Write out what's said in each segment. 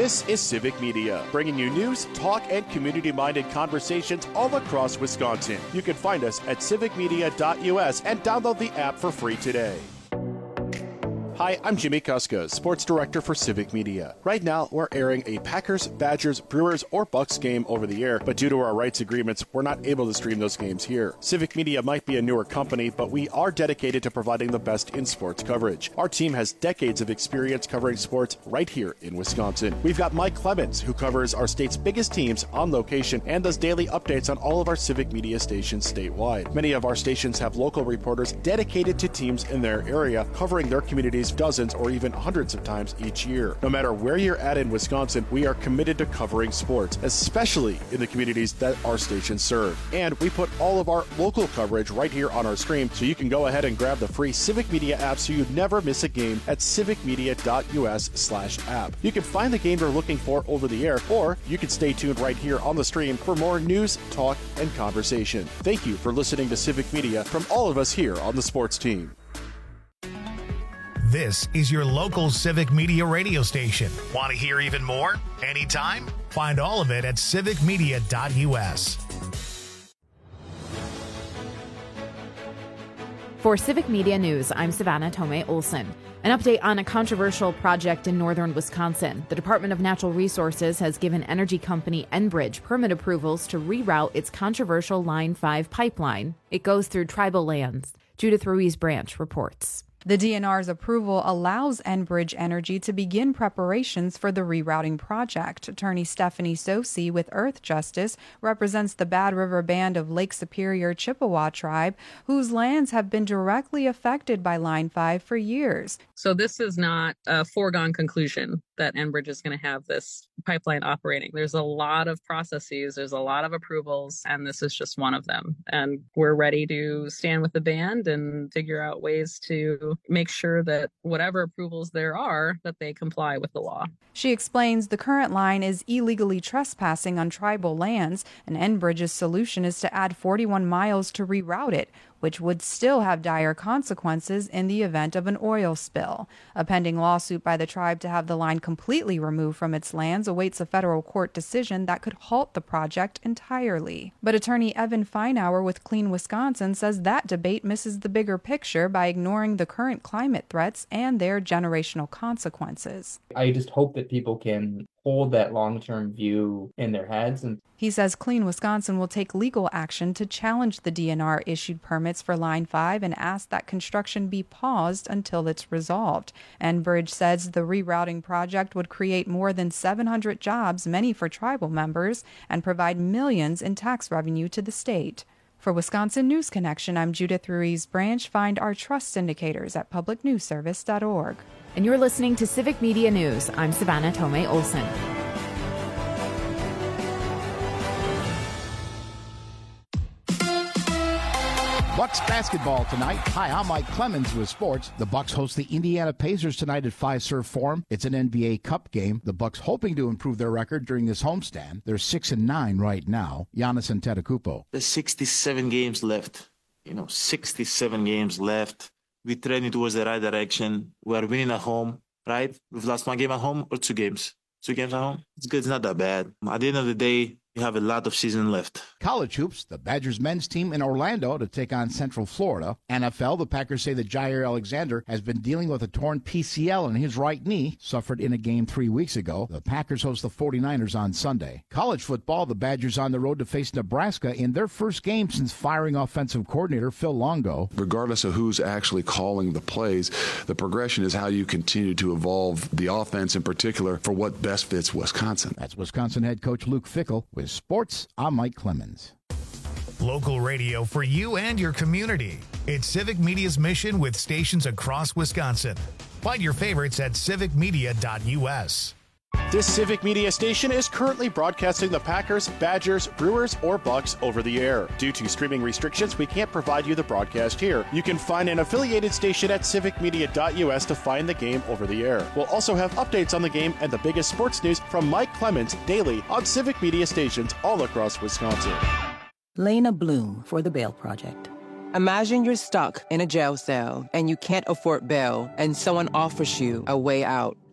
This is Civic Media, bringing you news, talk, and community-minded conversations all across Wisconsin. You can find us at civicmedia.us and download the app for free today. Hi, I'm Jimmy Kuska, Sports Director for Civic Media. Right now, we're airing a Packers, Badgers, Brewers, or Bucks game over the air, but due to our rights agreements, we're not able to stream those games here. Civic Media might be a newer company, but we are dedicated to providing the best in sports coverage. Our team has decades of experience covering sports right here in Wisconsin. We've got Mike Clemens, who covers our state's biggest teams on location and does daily updates on all of our Civic Media stations statewide. Many of our stations have local reporters dedicated to teams in their area, covering their communities dozens or even hundreds of times each year. No matter where you're at in Wisconsin, we are committed to covering sports, especially in the communities that our stations serve. And we put all of our local coverage right here on our stream, so you can go ahead and grab the free Civic Media app so you never miss a game at civicmedia.us/app. You can find the game you're looking for over the air, or you can stay tuned right here on the stream for more news, talk, and conversation. Thank you for listening to Civic Media from all of us here on the sports team. This is your local Civic Media radio station. Want to hear even more? Anytime? Find all of it at civicmedia.us. For Civic Media News, I'm Savannah Tomei Olson. An update on a controversial project in northern Wisconsin. The Department of Natural Resources has given energy company Enbridge permit approvals to reroute its controversial Line 5 pipeline. It goes through tribal lands. Judith Ruiz Branch reports. The DNR's approval allows Enbridge Energy to begin preparations for the rerouting project. Attorney Stephanie Sosi with Earth Justice represents the Bad River Band of Lake Superior Chippewa tribe, whose lands have been directly affected by Line 5 for years. So this is not a foregone conclusion that Enbridge is going to have this pipeline operating. There's a lot of processes, there's a lot of approvals, and this is just one of them. And we're ready to stand with the band and figure out ways to make sure that whatever approvals there are, that they comply with the law. She explains the current line is illegally trespassing on tribal lands, and Enbridge's solution is to add 41 miles to reroute it, which would still have dire consequences in the event of an oil spill. A pending lawsuit by the tribe to have the line completely removed from its lands awaits a federal court decision that could halt the project entirely. But attorney Evan Feinauer with Clean Wisconsin says that debate misses the bigger picture by ignoring the current climate threats and their generational consequences. I just hope that people can hold that long-term view in their heads. And he says Clean Wisconsin will take legal action to challenge the DNR issued permits for Line 5 and ask that construction be paused until it's resolved. Enbridge says the rerouting project would create more than 700 jobs, many for tribal members, and provide millions in tax revenue to the state. For Wisconsin News Connection, I'm Judith Ruiz Branch. Find our trust indicators at publicnewsservice.org. And you're listening to Civic Media News. I'm Savannah Tomei Olson. Bucks basketball tonight. Hi, I'm Mike Clemens with sports. The Bucks host the Indiana Pacers tonight at Fiserv Forum. It's an NBA Cup game. The Bucks hoping to improve their record during this homestand. They're 6-9 right now. Giannis Antetokounmpo. There's 67 games left. 67 games left. We're trending towards the right direction. We are winning at home, right? We've lost one game at home or 2 games. 2 games at home. It's good. It's not that bad. At the end of the day, we have a lot of season left. College hoops, the Badgers men's team in Orlando to take on Central Florida. NFL, the Packers say that Jair Alexander has been dealing with a torn PCL in his right knee, suffered in a game 3 weeks ago. The Packers host the 49ers on Sunday. College football, the Badgers on the road to face Nebraska in their first game since firing offensive coordinator Phil Longo. Regardless of who's actually calling the plays, the progression is how you continue to evolve the offense in particular for what best fits Wisconsin. That's Wisconsin head coach Luke Fickell. With sports, I'm Mike Clemens. Local radio for you and your community. It's Civic Media's mission with stations across Wisconsin. Find your favorites at civicmedia.us. This Civic Media station is currently broadcasting the Packers, Badgers, Brewers, or Bucks over the air. Due to streaming restrictions, we can't provide you the broadcast here. You can find an affiliated station at civicmedia.us to find the game over the air. We'll also have updates on the game and the biggest sports news from Mike Clemens daily on Civic Media stations all across Wisconsin. Lena Bloom for the Bail Project. Imagine you're stuck in a jail cell and you can't afford bail and someone offers you a way out.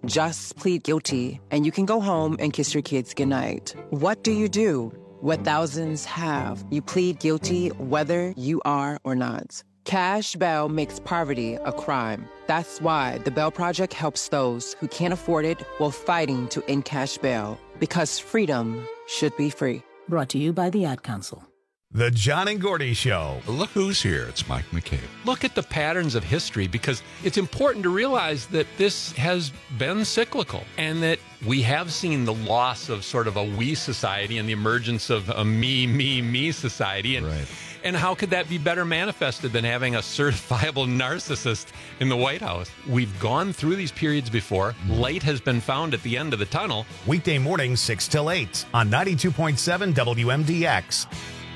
Just plead guilty, and you can go home and kiss your kids goodnight. What do? What thousands have. You plead guilty whether you are or not. Cash bail makes poverty a crime. That's why the Bail Project helps those who can't afford it while fighting to end cash bail. Because freedom should be free. Brought to you by the Ad Council. The John and Gordy Show. Look who's here. It's Mike McCabe. Look at the patterns of history, because it's important to realize that this has been cyclical and that we have seen the loss of sort of a we society and the emergence of a me society. And how could that be better manifested than having a certifiable narcissist in the White House? We've gone through these periods before. Light has been found at the end of the tunnel. Weekday mornings 6 till 8 on 92.7 WMDX.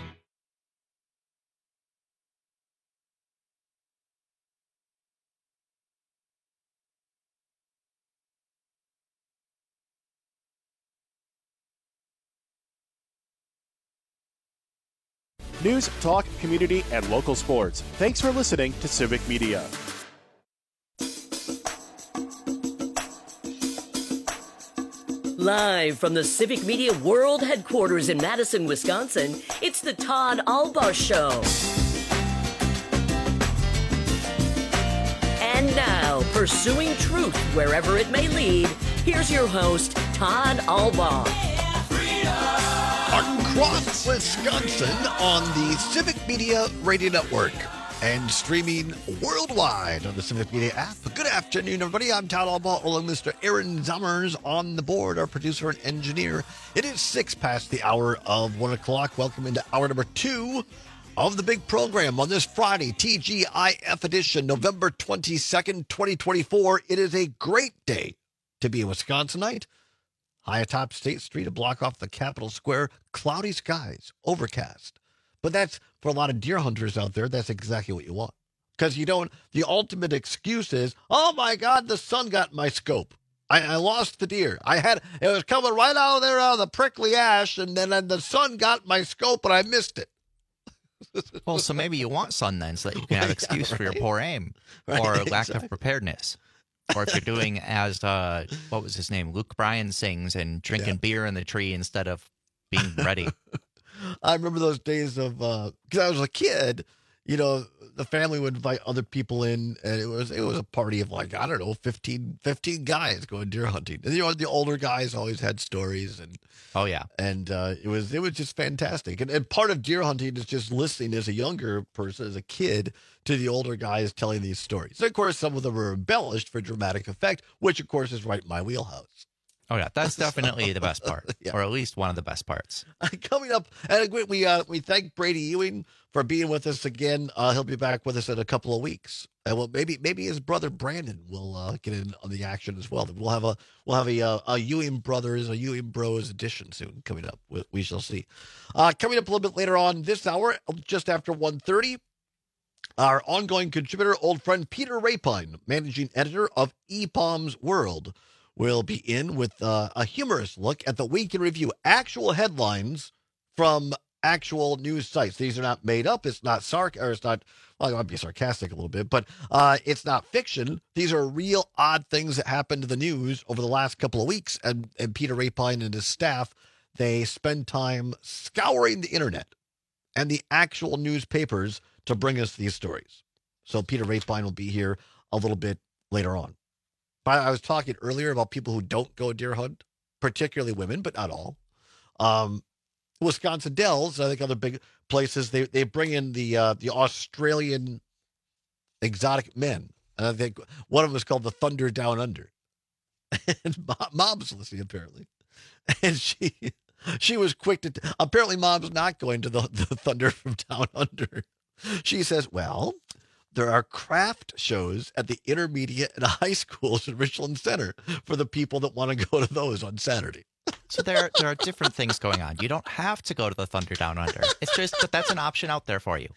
News, talk, community, and local sports. Thanks for listening to Civic Media. Live from the Civic Media World Headquarters in Madison, Wisconsin, it's the Todd Albaugh Show. And now, pursuing truth wherever it may lead, here's your host, Todd Albaugh. Across Wisconsin on the Civic Media Radio Network and streaming worldwide on the Civic Media app. Good afternoon, everybody. I'm Todd Albaugh, along with Mr. Aaron Zummers on the board, our producer and engineer. It is 6 past the hour of 1 o'clock. Welcome into hour number 2 of the big program on this Friday, TGIF edition, November 22nd, 2024. It is a great day to be a Wisconsinite. High atop State Street, a block off the Capitol Square, cloudy skies, overcast. But that's, for a lot of deer hunters out there, that's exactly what you want. Because the ultimate excuse is, oh my God, the sun got my scope. I lost the deer. It was coming right out of there out of the prickly ash, and then the sun got my scope, and I missed it. Well, so maybe you want sun then, so that you can have excuse for your poor aim or lack of preparedness. Or if you're doing as, what was his name, Luke Bryan sings and drinking beer in the tree instead of being ready. I remember those days of, because I was a kid, the family would invite other people in, and it was a party of 15 guys going deer hunting. And the older guys always had stories, and it was just fantastic. And part of deer hunting is just listening as a younger person, as a kid, to the older guys telling these stories. And of course, some of them are embellished for dramatic effect, which of course is right in my wheelhouse. Oh yeah, that's definitely the best part, or at least one of the best parts. Coming up, and we thank Brady Ewing for being with us again. He'll be back with us in a couple of weeks, and maybe his brother Brandon will get in on the action as well. We'll have a Ewing Brothers, a Ewing Bros edition soon coming up. We shall see. Coming up a little bit later on this hour, just after 1:30. Our ongoing contributor, old friend Peter Rapine, managing editor of EPOM's World, will be in with a humorous look at the week in review. Actual headlines from actual news sites. These are not made up. It's not well, it might be sarcastic a little bit, but it's not fiction. These are real odd things that happened to the news over the last couple of weeks. And Peter Rapine and his staff, they spend time scouring the internet and the actual newspapers to bring us these stories. So Peter Rapine will be here a little bit later on. But I was talking earlier about people who don't go deer hunt, particularly women, but not all. Wisconsin Dells, I think other big places, they bring in the Australian exotic men. And I think one of them is called the Thunder Down Under. And Mom's listening, apparently. And she was quick to, apparently Mom's not going to the Thunder from Down Under. She says, well, there are craft shows at the intermediate and high schools in Richland Center for the people that want to go to those on Saturday. So there are different things going on. You don't have to go to the Thunder Down Under. It's just that that's an option out there for you.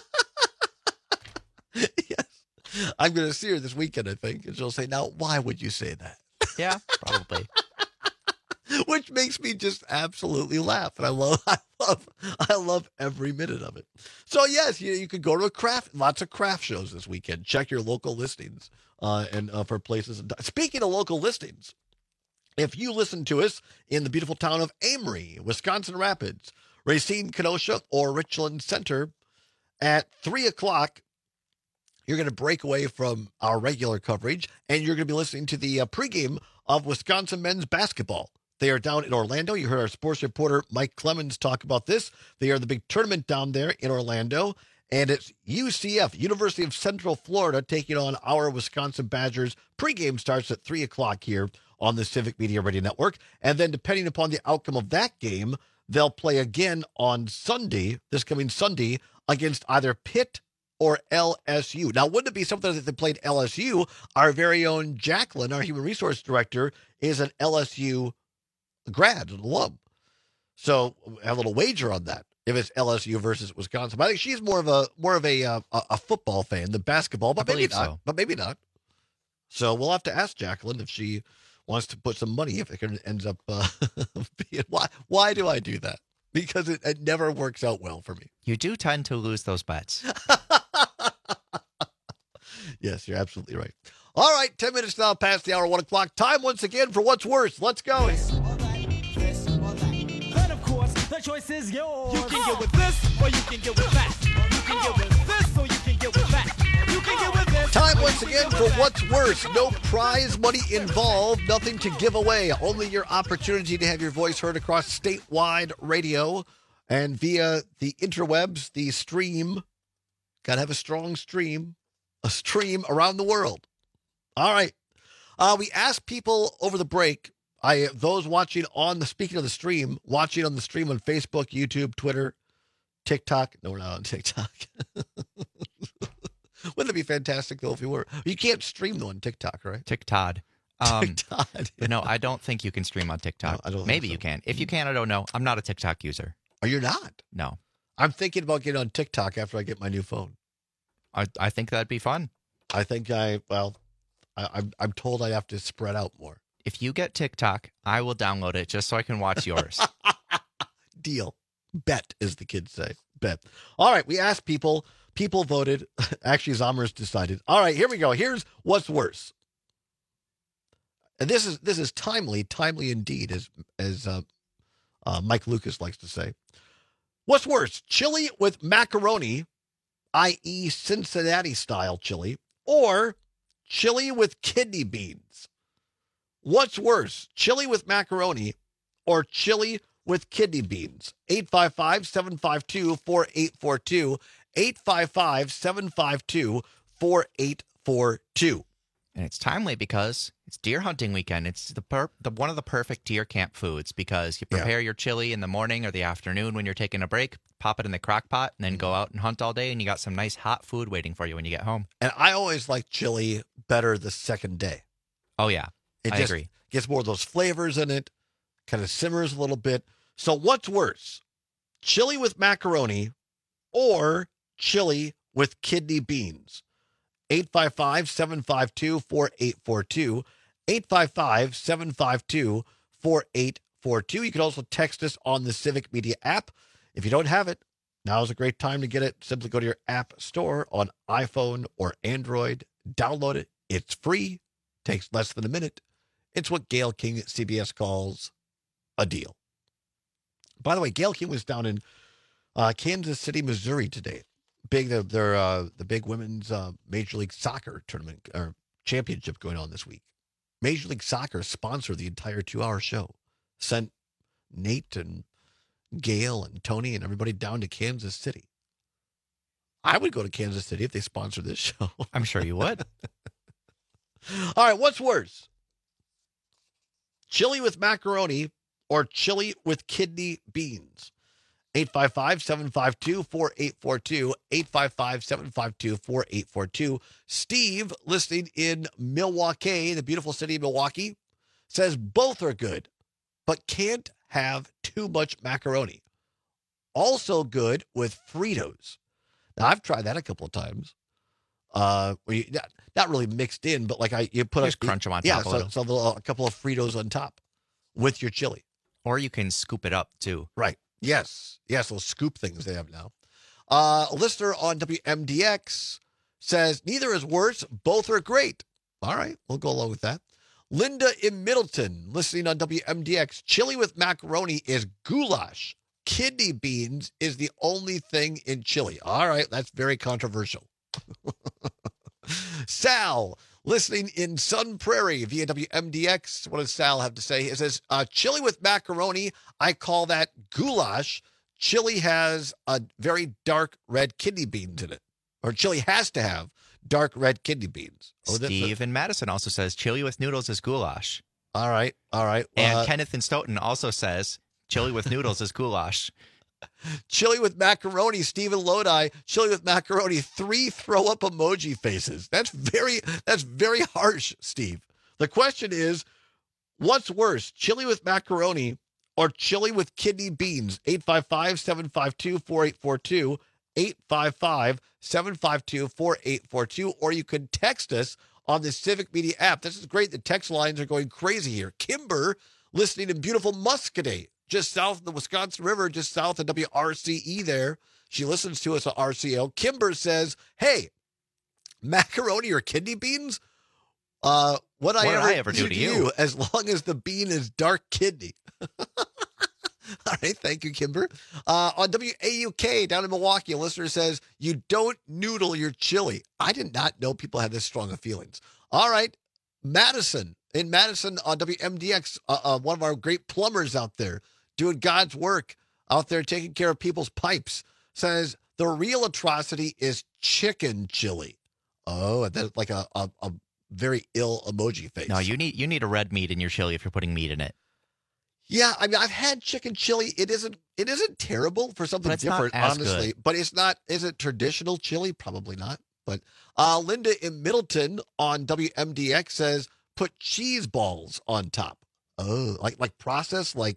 Yes. I'm going to see her this weekend, I think, and she'll say, now, why would you say that? Yeah, probably. Which makes me just absolutely laugh. And I love I love every minute of it. So yes, you could go to lots of craft shows this weekend. Check your local listings and for places. Speaking of local listings, if you listen to us in the beautiful town of Amory, Wisconsin Rapids, Racine, Kenosha, or Richland Center, at 3 o'clock, you're going to break away from our regular coverage, and you're going to be listening to the pregame of Wisconsin men's basketball. They are down in Orlando. You heard our sports reporter Mike Clemens talk about this. They are the big tournament down there in Orlando, and it's UCF, University of Central Florida, taking on our Wisconsin Badgers. Pregame starts at 3 o'clock here on the Civic Media Radio Network, and then depending upon the outcome of that game, they'll play again on Sunday, this coming Sunday, against either Pitt or LSU. Now, wouldn't it be something that they played LSU? Our very own Jacqueline, our human resource director, is an LSU grad, an alum. So I have a little wager on that if it's LSU versus Wisconsin. But I think she's more of a football fan than basketball, but maybe not. So. But maybe not. So we'll have to ask Jacqueline if she wants to put some money if it ends up being. Why do I do that? Because it never works out well for me. You do tend to lose those bets. Yes, you're absolutely right. All right, 10 minutes now past the hour, 1 o'clock. Time once again for What's Worse. Let's go. Then, of course, the choice is yours. You can get with this, or you can get with that. You can get with this, or you can get with that. You can get with this. Time once again for What's Worse. No prize money involved, nothing to give away. Only your opportunity to have your voice heard across statewide radio and via the interwebs, the stream. Got to have a strong stream. A stream around the world. All right. We asked people over the break, those watching speaking of the stream, watching on the stream on Facebook, YouTube, Twitter, TikTok. No, we're not on TikTok. Wouldn't it be fantastic, though, if we were? You can't stream, though, on TikTok, right? TikTok. TikTok. Yeah. No, I don't think you can stream on TikTok. No, I don't Maybe think so. you can. If you can, I don't know. I'm not a TikTok user. Are you not? No. I'm thinking about getting on TikTok after I get my new phone. I think that'd be fun. I think I'm told I have to spread out more. If you get TikTok, I will download it just so I can watch yours. Deal. Bet, as the kids say. Bet. All right, we asked people. People voted. Actually, Zommers decided. All right, here we go. Here's What's Worse. And this is timely indeed, as Mike Lucas likes to say. What's worse, chili with macaroni, i.e. Cincinnati-style chili, or chili with kidney beans? What's worse, chili with macaroni or chili with kidney beans? 855-752-4842, 855-752-4842. And it's timely because it's deer hunting weekend. It's one of the perfect deer camp foods because you prepare your chili in the morning or the afternoon when you're taking a break, pop it in the crock pot, and then go out and hunt all day, and you got some nice hot food waiting for you when you get home. And I always like chili better the second day. Oh, yeah. I agree. Gets more of those flavors in it, kind of simmers a little bit. So what's worse, chili with macaroni or chili with kidney beans? 855-752-4842, 855-752-4842. You can also text us on the Civic Media app. If you don't have it, now is a great time to get it. Simply go to your app store on iPhone or Android. Download it. It's free. Takes less than a minute. It's what Gail King at CBS calls a deal. By the way, Gail King was down in Kansas City, Missouri today. The big women's Major League Soccer tournament or championship going on this week. Major League Soccer sponsored the entire 2-hour show. Sent Nate and Gail and Tony and everybody down to Kansas City. I would go to Kansas City if they sponsored this show. I'm sure you would. All right, what's worse? Chili with macaroni or chili with kidney beans? 855-752-4842, 855-752-4842. Steve, listening in Milwaukee, the beautiful city of Milwaukee, says both are good, but can't have too much macaroni. Also good with Fritos. Now, I've tried that a couple of times. Where you, not really mixed in, but like you put just crunch them on top. So a couple of Fritos on top with your chili. Or you can scoop it up too. Right. Yes, those scoop things they have now. A listener on WMDX says, neither is worse, both are great. All right, we'll go along with that. Linda in Middleton, listening on WMDX, chili with macaroni is goulash. Kidney beans is the only thing in chili. All right, that's very controversial. Sal, listening in Sun Prairie via WMDX. What does Sal have to say? It says, chili with macaroni, I call that goulash. Chili has a very dark red kidney beans in it. Or chili has to have dark red kidney beans. Steve in Madison also says chili with noodles is goulash. All right. And Kenneth in Stoughton also says chili with noodles is goulash. Chili with macaroni, Stephen Lodi, chili with macaroni, 3 throw-up emoji faces. That's very harsh, Steve. The question is, what's worse, chili with macaroni or chili with kidney beans? 855-752-4842, 855-752-4842, or you can text us on the Civic Media app. This is great. The text lines are going crazy here. Kimber, listening in beautiful Muscadet, just south of the Wisconsin River, just south of WRCE there. She listens to us at RCO. Kimber says, hey, macaroni or kidney beans? What did I ever do to you? As long as the bean is dark kidney. All right, thank you, Kimber. On WAUK down in Milwaukee, a listener says, you don't noodle your chili. I did not know people had this strong of feelings. All right, Madison. In Madison on WMDX, one of our great plumbers out there doing God's work out there taking care of people's pipes, says the real atrocity is chicken chili. Oh, that's like a very ill emoji face. No, you need a red meat in your chili if you're putting meat in it. Yeah, I mean, I've had chicken chili. It isn't terrible for something different, honestly. Good. But it's not. Is it traditional chili? Probably not. But Linda in Middleton on WMDX says, put cheese balls on top. Oh, like processed, like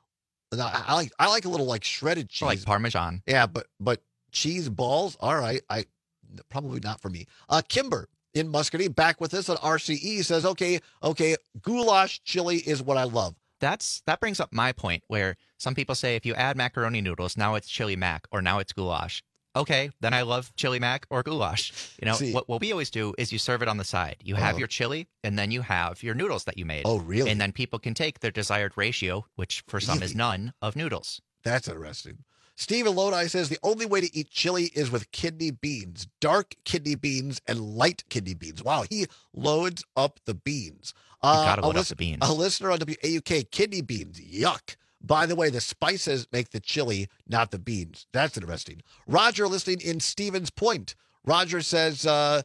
I like a little like shredded cheese, like Parmesan. Yeah, but cheese balls. All right, probably not for me. Kimber in Muscatine back with us on RCE says, okay, goulash chili is what I love. That brings up my point where some people say if you add macaroni noodles, now it's chili mac or now it's goulash. Okay, then I love chili mac or goulash. See, what we always do is you serve it on the side. You have your chili, and then you have your noodles that you made. Oh, really? And then people can take their desired ratio, which for some is none, of noodles. That's interesting. Stephen Lodi says the only way to eat chili is with kidney beans, dark kidney beans and light kidney beans. Wow, he loads up the beans. You gotta load up the beans. A listener on WAUK, kidney beans, yuck. By the way, the spices make the chili, not the beans. That's interesting. Roger, listening in Stevens Point. Roger says,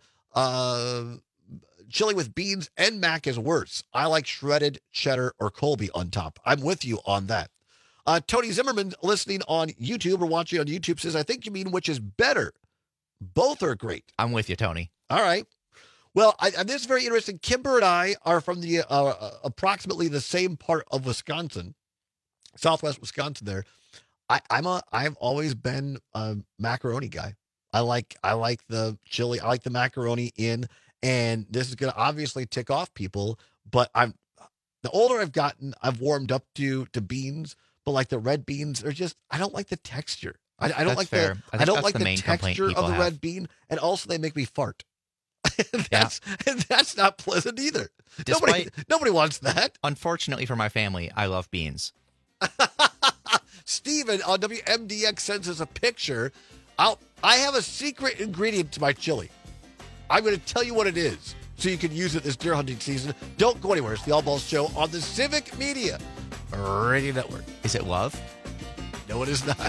chili with beans and mac is worse. I like shredded cheddar or Colby on top. I'm with you on that. Tony Zimmerman, listening on YouTube or watching on YouTube, says, I think you mean which is better. Both are great. I'm with you, Tony. All right. Well, this is very interesting. Kimber and I are from the approximately the same part of Wisconsin. Southwest Wisconsin there. I've always been a macaroni guy. I like the chili. I like the macaroni in, and this is going to obviously tick off people, but the older I've gotten, I've warmed up to beans, but like the red beans are just, I don't like the texture. I don't like fair. I don't like the main texture of the red bean, and also they make me fart. That's not pleasant either. Nobody wants that. Unfortunately for my family, I love beans. Steven on WMDX sends us a picture. I have a secret ingredient to my chili. I'm going to tell you what it is so you can use it this deer hunting season. Don't go anywhere. It's the All Balls Show on the Civic Media Radio Network. Is it love? No, it is not.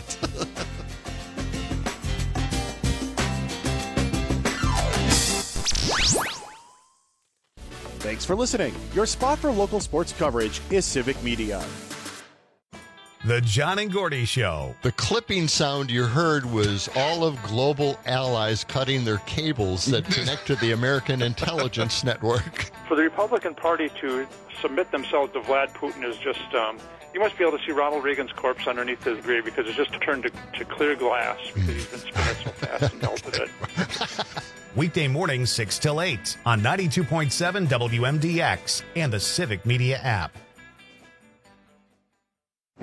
Thanks for listening. Your spot for local sports coverage is Civic Media. The John and Gordy Show. The clipping sound you heard was all of global allies cutting their cables that connect to the American intelligence network. For the Republican Party to submit themselves to Vlad Putin is just, you must be able to see Ronald Reagan's corpse underneath his grave because it's just turned to clear glass because he's been spinning so fast and melted it. Weekday mornings 6 till 8 on 92.7 WMDX and the Civic Media app.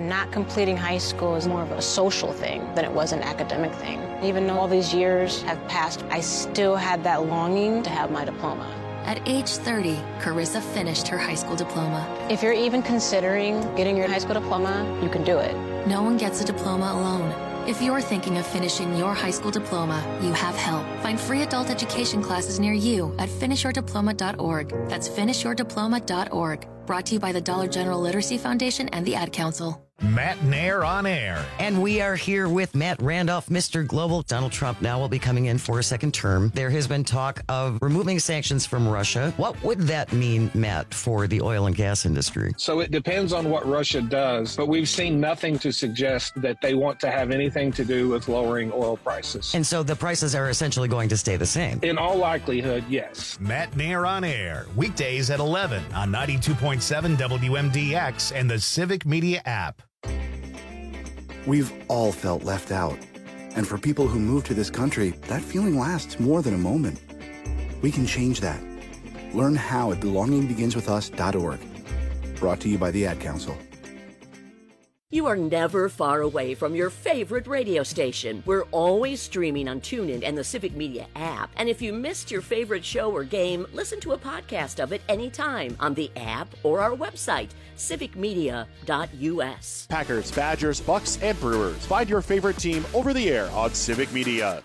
Not completing high school is more of a social thing than it was an academic thing. Even though all these years have passed, I still had that longing to have my diploma. At age 30, Carissa finished her high school diploma. If you're even considering getting your high school diploma, you can do it. No one gets a diploma alone. If you're thinking of finishing your high school diploma, you have help. Find free adult education classes near you at finishyourdiploma.org. That's finishyourdiploma.org. Brought to you by the Dollar General Literacy Foundation and the Ad Council. Matt Nair on air. And we are here with Matt Randolph, Mr. Global. Donald Trump now will be coming in for a second term. There has been talk of removing sanctions from Russia. What would that mean, Matt, for the oil and gas industry? So it depends on what Russia does, but we've seen nothing to suggest that they want to have anything to do with lowering oil prices. And so the prices are essentially going to stay the same? In all likelihood, yes. Matt Nair on air, weekdays at 11 on 92.7 WMDX and the Civic Media app. We've all felt left out. And for people who move to this country, that feeling lasts more than a moment. We can change that. Learn how at belongingbeginswithus.org. Brought to you by the Ad Council. You are never far away from your favorite radio station. We're always streaming on TuneIn and the Civic Media app. And if you missed your favorite show or game, listen to a podcast of it anytime on the app or our website, civicmedia.us. Packers, Badgers, Bucks, and Brewers. Find your favorite team over the air on Civic Media.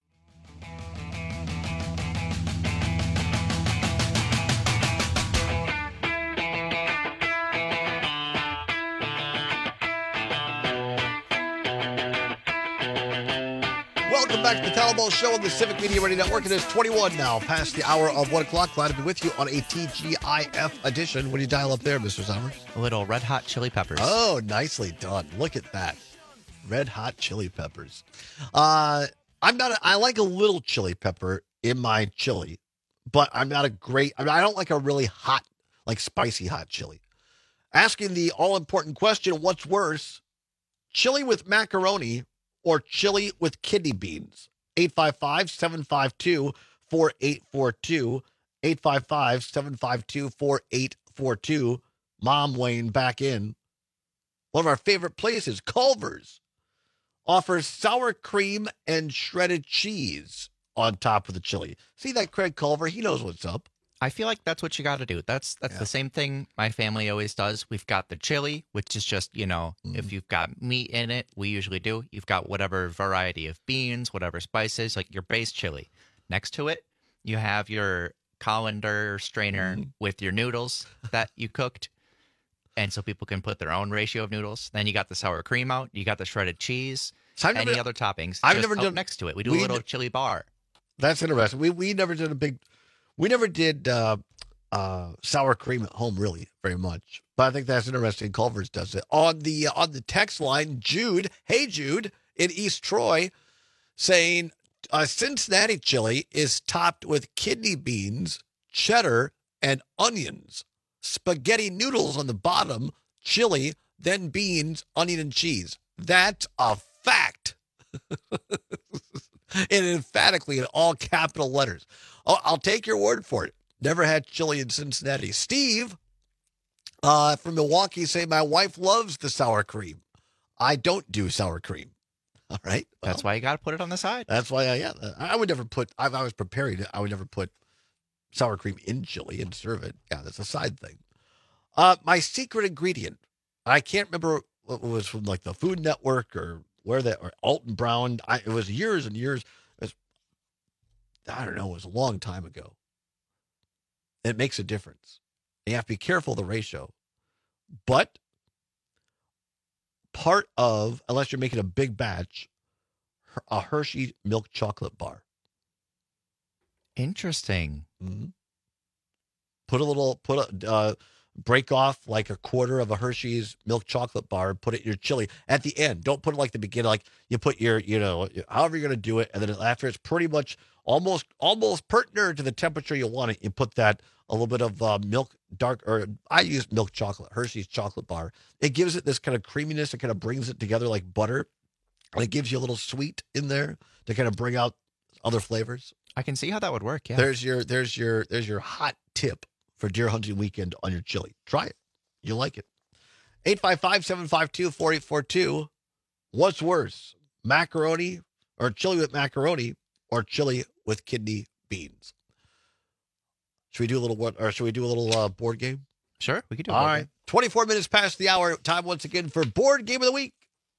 Welcome back to the Talbot Show on the Civic Media Radio Network. It is 21 now, past the hour of 1 o'clock. Glad to be with you on a TGIF edition. What do you dial up there, Mr. Summers? A little Red Hot Chili Peppers. Oh, nicely done. Look at that. Red Hot Chili Peppers. I like a little chili pepper in my chili, but I don't like a really hot, like spicy hot chili. Asking the all-important question, what's worse, chili with macaroni or chili with kidney beans? 855-752-4842. 855-752-4842. Mom weighing back in. One of our favorite places, Culver's, offers sour cream and shredded cheese on top of the chili. See that Craig Culver? He knows what's up. I feel like that's what you got to do. That's the same thing my family always does. We've got the chili, which is just, if you've got meat in it, we usually do. You've got whatever variety of beans, whatever spices, like your base chili. Next to it, you have your colander strainer with your noodles that you cooked. And so people can put their own ratio of noodles. Then you got the sour cream out. You got the shredded cheese. So any other toppings. I've never done next to it. We do a little chili bar. That's interesting. We never did sour cream at home really very much. But I think that's interesting. Culver's does it. On the text line, Jude, hey Jude, in East Troy, saying Cincinnati chili is topped with kidney beans, cheddar, and onions. Spaghetti noodles on the bottom, chili, then beans, onion, and cheese. That's a fact. And emphatically in all capital letters. Oh, I'll take your word for it. Never had chili in Cincinnati. Steve from Milwaukee saying, my wife loves the sour cream. I don't do sour cream. All right. Well, that's why you got to put it on the side. That's why, I would never put, if I was preparing it, I would never put sour cream in chili and serve it. Yeah, that's a side thing. My secret ingredient, I can't remember what it was from like the Food Network or Alton Brown. It was years and years. I don't know. It was a long time ago. It makes a difference. You have to be careful of the ratio. But part of, unless you're making a big batch, a Hershey milk chocolate bar. Interesting. Mm-hmm. Break off like a quarter of a Hershey's milk chocolate bar, put it in your chili at the end. Don't put it like the beginning, like you put your, however you're going to do it. And then after it's pretty much almost pertinent to the temperature you want it, you put a little bit of I use milk chocolate, Hershey's chocolate bar. It gives it this kind of creaminess. It kind of brings it together like butter. And it gives you a little sweet in there to kind of bring out other flavors. I can see how that would work. Yeah. There's your hot tip for deer hunting weekend on your chili. Try it. You'll like it. 855-752-4842. What's worse, macaroni or chili with macaroni or chili with kidney beans? Should we do a little board game? Sure, we can do a All board right. game. 24 minutes past the hour. Time once again for Board Game of the Week.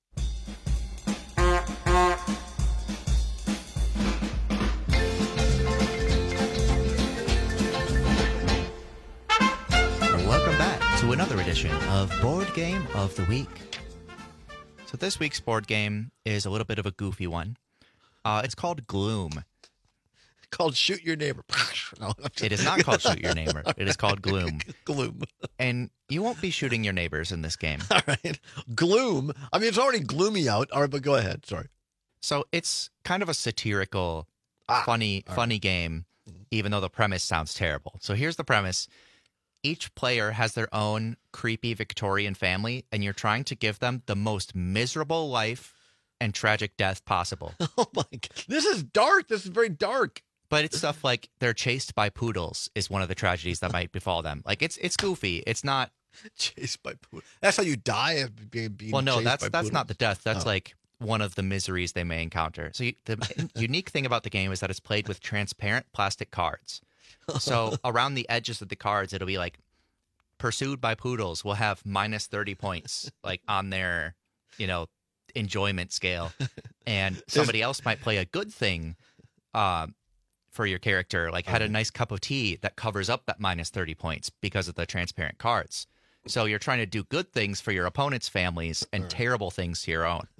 Welcome back to another edition of Board Game of the Week. So this week's board game is a little bit of a goofy one. It's called Gloom. Called Shoot Your Neighbor. No, it is not called Shoot Your Neighbor. It is called Gloom. Gloom. And you won't be shooting your neighbors in this game. All right. Gloom. I mean, it's already gloomy out. All right, but go ahead. Sorry. So it's kind of a satirical, funny game, even though the premise sounds terrible. So here's the premise. Each player has their own creepy Victorian family, and you're trying to give them the most miserable life and tragic death possible. Oh, my God. This is dark. This is very dark. But it's stuff like they're chased by poodles is one of the tragedies that might befall them. Like, it's goofy. It's not... Chased by poodles. That's how you die? Well, no, that's not the death. That's like one of the miseries they may encounter. So the unique thing about the game is that it's played with transparent plastic cards. So around the edges of the cards, it'll be like, pursued by poodles will have minus 30 points, like on their, enjoyment scale. And somebody else might play a good thing for your character, like had a nice cup of tea that covers up that minus 30 points because of the transparent cards. So you're trying to do good things for your opponent's families and terrible things to your own.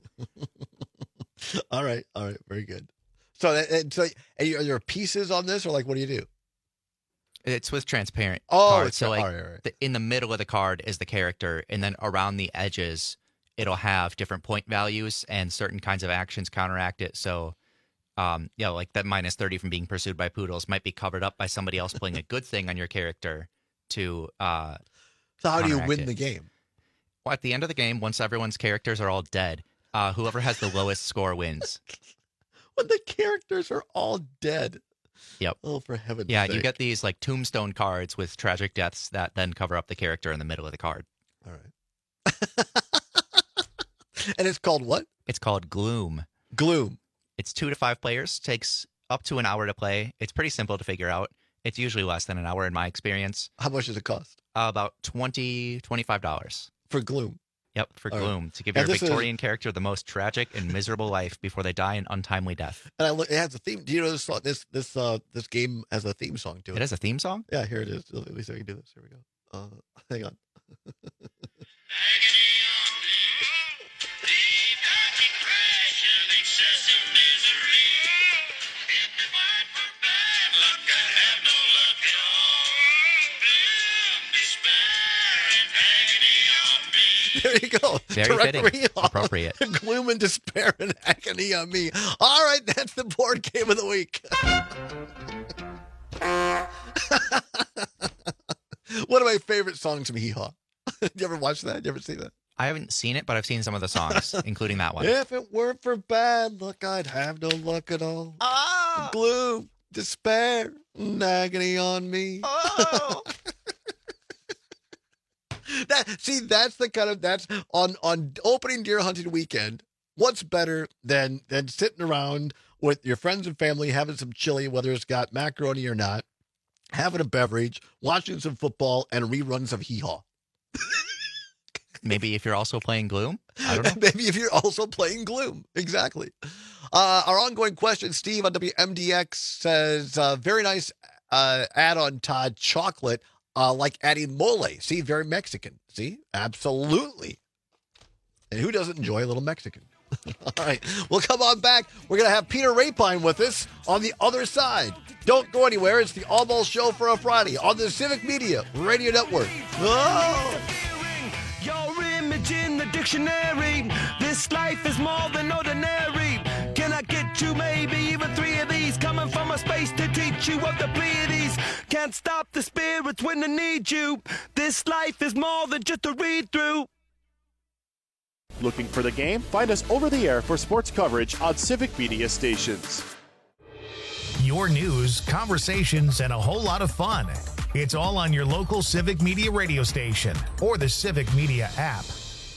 All right. Very good. So are there pieces on this, or like, what do you do? It's with transparent cards. So like right. In the middle of the card is the character, and then around the edges, it'll have different point values and certain kinds of actions counteract it. So, like that minus 30 from being pursued by poodles might be covered up by somebody else playing a good thing on your character to So how do you win the game? Well, at the end of the game, once everyone's characters are all dead, whoever has the lowest score wins. When the characters are all dead. Yep. Oh, for heaven's sake. Yeah, you get these like tombstone cards with tragic deaths that then cover up the character in the middle of the card. All right. And it's called what? It's called Gloom. Gloom. It's 2 to 5 players. Takes up to an hour to play. It's pretty simple to figure out. It's usually less than an hour in my experience. How much does it cost? About $20, $25. For Gloom? Yep, for All Gloom. right. To give your Victorian character the most tragic and miserable life before they die an untimely death. And it has a theme. Do you know this song? This game has a theme song to it. It has a theme song? Yeah, here it is. At least I can do this. Here we go. Hang on. There you go. Very fitting. Appropriate. Gloom and despair and agony on me. All right, that's the board game of the week. One of my favorite songs from Hee Haw. Did you ever watch that? Did you ever see that? I haven't seen it, but I've seen some of the songs, including that one. If it weren't for bad luck, I'd have no luck at all. Oh! Gloom, despair, and agony on me. Oh! That's the kind of, that's on opening deer hunting weekend. What's better than sitting around with your friends and family, having some chili, whether it's got macaroni or not, having a beverage, watching some football, and reruns of Hee Haw. Maybe if you're also playing Gloom? I don't know. Maybe if you're also playing Gloom. Exactly. Our ongoing question, Steve on WMDX says, very nice ad on Todd, chocolate. Like adding mole. See, very Mexican. See, absolutely. And who doesn't enjoy a little Mexican? All right, we'll come on back. We're going to have Peter Rapine with us on the other side. Don't go anywhere. It's the All Ball Show for a Friday on the Civic Media Radio Network. Oh! Your image in the dictionary. This life is more than ordinary. Can I get you maybe even 3 of these? Coming from a space to teach you of the Pleiades. Can't stop the spirits when they need you. This life is more than just a read-through. Looking for the game? Find us over the air for sports coverage on Civic Media stations. Your news, conversations, and a whole lot of fun. It's all on your local Civic Media radio station or the Civic Media app.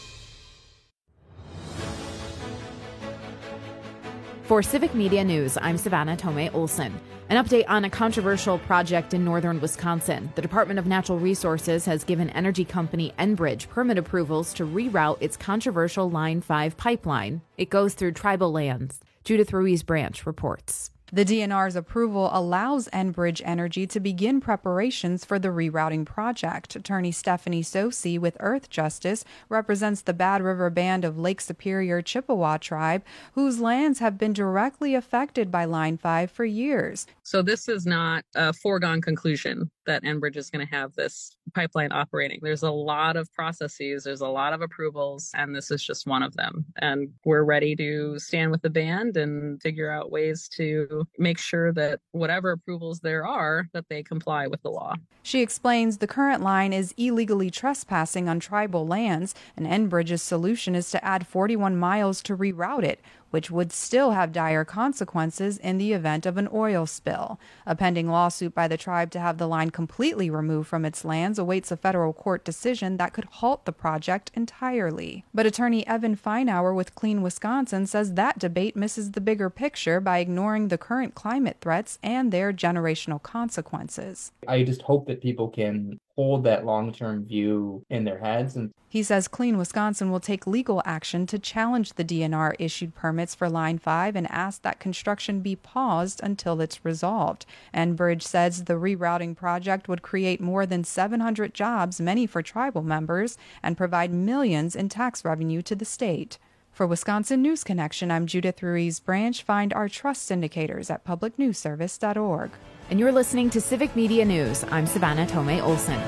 For Civic Media News, I'm Savannah Tomei Olson. An update on a controversial project in northern Wisconsin. The Department of Natural Resources has given energy company Enbridge permit approvals to reroute its controversial Line 5 pipeline. It goes through tribal lands. Judith Ruiz-Branch reports. The DNR's approval allows Enbridge Energy to begin preparations for the rerouting project. Attorney Stephanie Sosi with Earth Justice represents the Bad River Band of Lake Superior Chippewa tribe, whose lands have been directly affected by Line 5 for years. So this is not a foregone conclusion that Enbridge is going to have this pipeline operating. There's a lot of processes, there's a lot of approvals, and this is just one of them. And we're ready to stand with the band and figure out ways to make sure that whatever approvals there are, that they comply with the law. She explains the current line is illegally trespassing on tribal lands, and Enbridge's solution is to add 41 miles to reroute it, which would still have dire consequences in the event of an oil spill. A pending lawsuit by the tribe to have the line completely removed from its lands awaits a federal court decision that could halt the project entirely. But attorney Evan Feinauer with Clean Wisconsin says that debate misses the bigger picture by ignoring the current climate threats and their generational consequences. I just hope that people can hold that long-term view in their heads. And he says Clean Wisconsin will take legal action to challenge the DNR issued permits for Line 5 and ask that construction be paused until it's resolved. Enbridge says the rerouting project would create more than 700 jobs, many for tribal members, and provide millions in tax revenue to the state. For Wisconsin News Connection, I'm Judith Ruiz-Branch. Find our trust indicators at publicnewsservice.org. And you're listening to Civic Media News. I'm Savannah Tomei Olson.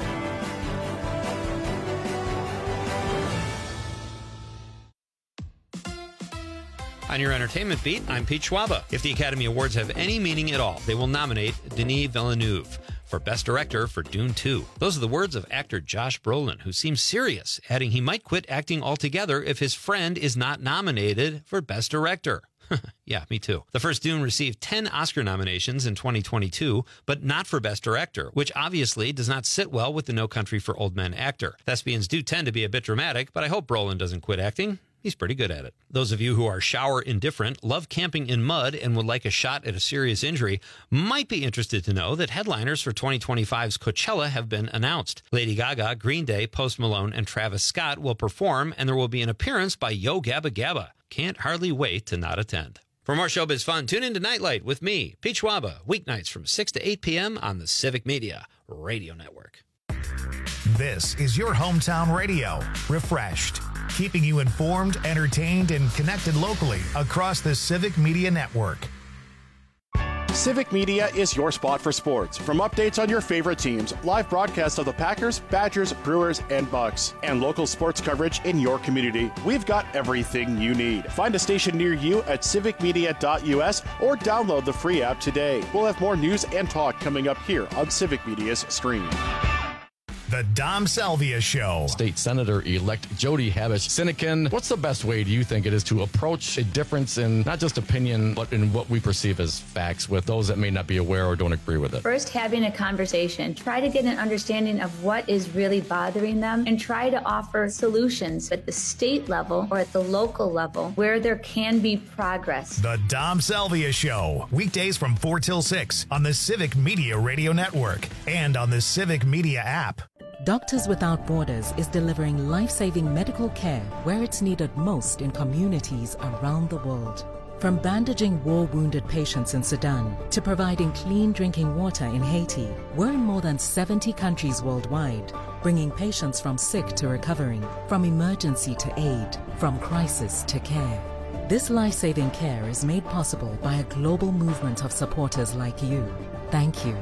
On your entertainment beat, I'm Pete Schwaba. If the Academy Awards have any meaning at all, they will nominate Denis Villeneuve for Best Director for Dune 2. Those are the words of actor Josh Brolin, who seems serious, adding he might quit acting altogether if his friend is not nominated for Best Director. Yeah, me too. The first Dune received 10 Oscar nominations in 2022, but not for Best Director, which obviously does not sit well with the No Country for Old Men actor. Thespians do tend to be a bit dramatic, but I hope Brolin doesn't quit acting. He's pretty good at it. Those of you who are shower indifferent, love camping in mud, and would like a shot at a serious injury might be interested to know that headliners for 2025's Coachella have been announced. Lady Gaga, Green Day, Post Malone, and Travis Scott will perform, and there will be an appearance by Yo Gabba Gabba. Can't hardly wait to not attend. For more showbiz fun, tune into Nightlight with me, Pete Schwaba, weeknights from 6 to 8 p.m. on the Civic Media Radio Network. This is your hometown radio, refreshed, keeping you informed, entertained, and connected locally across the Civic Media Network. Civic Media is your spot for sports. From updates on your favorite teams, live broadcasts of the Packers, Badgers, Brewers, and Bucks, and local sports coverage in your community, we've got everything you need. Find a station near you at civicmedia.us or download the free app today. We'll have more news and talk coming up here on Civic Media's stream. The Dom Salvia Show. State Senator-elect Jody Habush-Sinekin, what's the best way, do you think, it is to approach a difference in not just opinion, but in what we perceive as facts with those that may not be aware or don't agree with it? First, having a conversation. Try to get an understanding of what is really bothering them and try to offer solutions at the state level or at the local level where there can be progress. The Dom Salvia Show. Weekdays from 4 till 6 on the Civic Media Radio Network and on the Civic Media app. Doctors Without Borders is delivering life-saving medical care where it's needed most in communities around the world. From bandaging war-wounded patients in Sudan to providing clean drinking water in Haiti, we're in more than 70 countries worldwide, bringing patients from sick to recovering, from emergency to aid, from crisis to care. This life-saving care is made possible by a global movement of supporters like you. Thank you.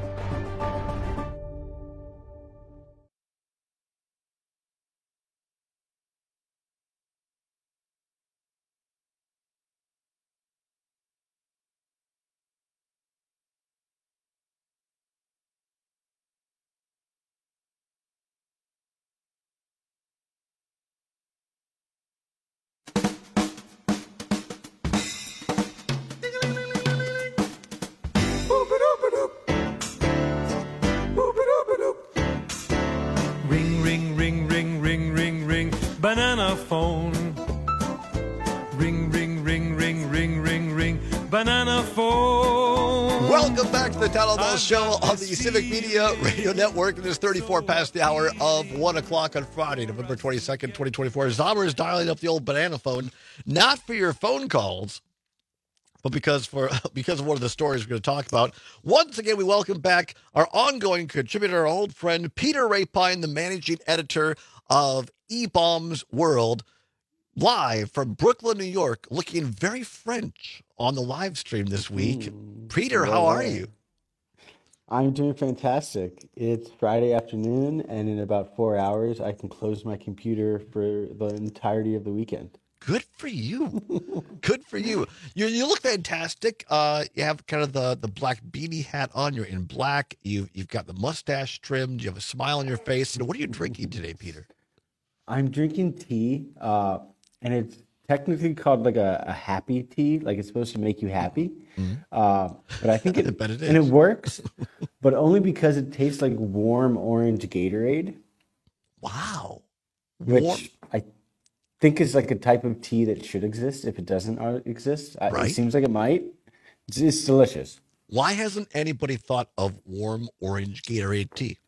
banana phone. Ring, ring, ring, ring, ring, ring, ring, banana phone. Welcome back to the Town Hall Bell Show on the Civic Media Radio Network. It is 34 past the hour of 1 o'clock on Friday, November 22nd, 2024. Zomer is dialing up the old banana phone, not for your phone calls, but because of one of the stories we're going to talk about. Once again, we welcome back our ongoing contributor, our old friend, Peter Rapine, the managing editor of eBaum's World, live from Brooklyn, New York, looking very French on the live stream this week. Peter, how are you? I'm doing fantastic. It's Friday afternoon, and in about 4 hours, I can close my computer for the entirety of the weekend. Good for you. Good for you. You look fantastic. You have kind of the black beanie hat on. You're in black. You've got the mustache trimmed. You have a smile on your face. And what are you drinking today, Peter? I'm drinking tea, and it's technically called like a happy tea. Like it's supposed to make you happy. But I think it is. And it works, but only because it tastes like warm orange Gatorade. Wow. Which I think is like a type of tea that should exist if it doesn't exist. Right. It seems like it might. It's delicious. Why hasn't anybody thought of warm orange Gatorade tea?